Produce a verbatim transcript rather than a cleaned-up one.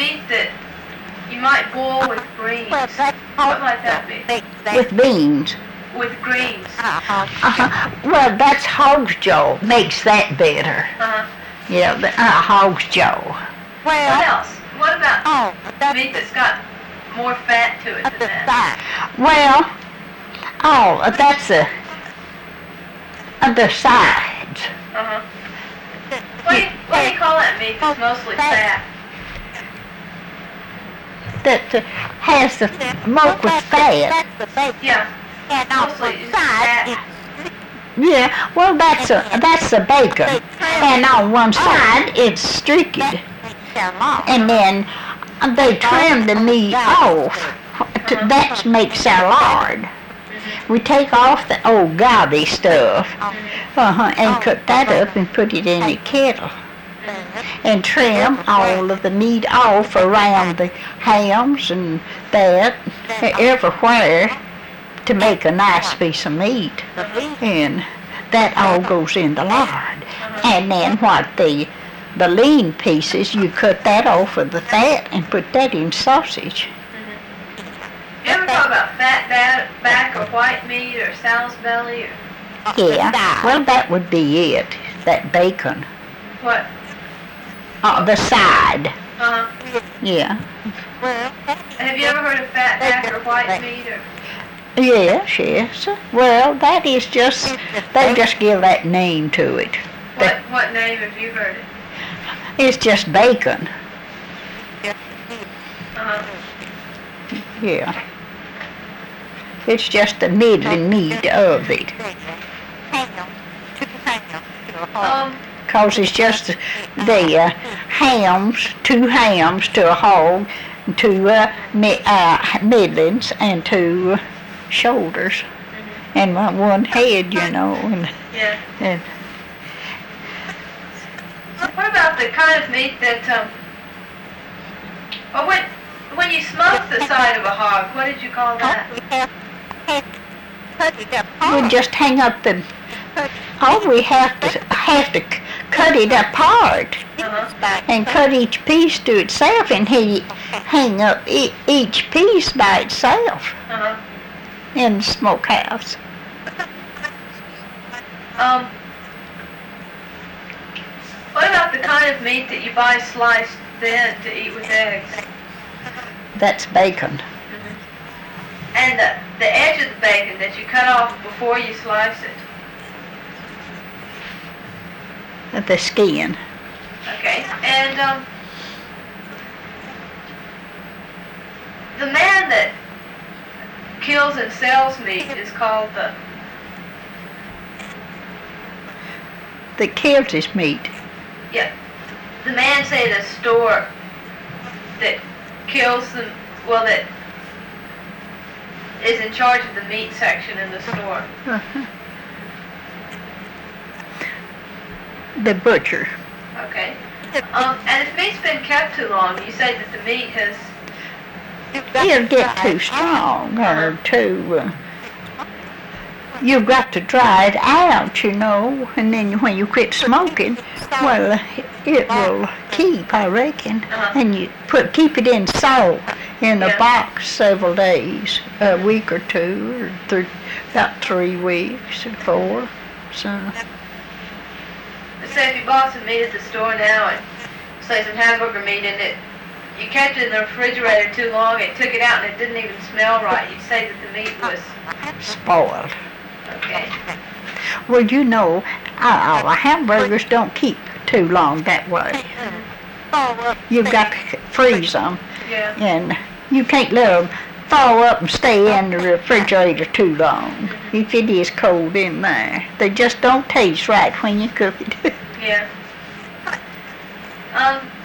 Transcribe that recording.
meat that you might boil with greens? Well, that's What might that be? With beans. With greens. Uh-huh. Uh-huh. Well, that's hog's jaw. Makes that better. Uh-huh. Yeah, the, uh, hog's jaw. What Well, else? What about oh, that's meat that's got more fat to it at than the that? side. Well, oh, that's the, uh, the sides. Uh-huh. What do, you, what do you call that meat that's mostly fat? That uh, has the milk with fat. That's the bacon. Yeah. And on Mostly one it's side, fat. Yeah, well, that's a, that's the bacon. And on one side, it's streaked. And then they trim the meat off. To, that makes our lard. We take off the old gobby stuff uh-huh, and cook that up and put it in a kettle. And trim all of the meat off around the hams and that, everywhere, to make a nice piece of meat. And that all goes in the lard. And then what the the lean pieces, you cut that off of the fat and put that in sausage. You ever talk about fat ba- back or white meat or sow's belly or Yeah, well, that would be it, that bacon. what? Uh, the side, Uh-huh. yeah. Well, Have you ever heard of fat back or white meat or? Yes, yes. Well, that is just, they just give that name to it. What what name have you heard it? It's just bacon, Uh-huh. yeah. It's just the middling meat of it. hang on. Two hang-ons to a hog. Um, Cause it's just the uh, hams, two hams to a hog, two uh, mi- uh, middlings, and two shoulders, and my one head, you know. And, yeah. and What about the kind of meat that, um, well, when, when you smoke the side of a hog, what did you call that? We have, have cut it up we hard. just hang up the. Cut Oh, we have to have to c- cut it apart Uh-huh. and cut each piece to itself, and he hang up e- each piece by itself Uh-huh. in the smokehouse. Um, what about the kind of meat that you buy sliced thin to eat with eggs? That's bacon. And the, the edge of the bacon that you cut off before you slice it. The skin. Okay. And um, the man that kills and sells meat is called the The kills his meat. yeah. The man say at a store that kills them. Well, that is in charge of the meat section in the store. Uh-huh. The butcher. Okay. Um, and if meat's been kept too long, you say that the meat has. He'll get too strong or too. Uh, you've got to dry it out, you know, and then when you quit smoking, well, it will keep, I reckon. Uh-huh. And you put keep it in salt in a Yeah. box several days, a week or two, or th- about three weeks or four. So. Say if you bought some meat at the store now and say some hamburger meat in it, you kept it in the refrigerator too long and took it out and it didn't even smell right, you'd say that the meat was Spoiled. okay. Well, you know, uh, uh, hamburgers don't keep too long that way. You've got to freeze them, Yeah. and you can't let them thaw up and stay in the refrigerator too long if it is cold in there. They just don't taste right when you cook it. Yeah. Um,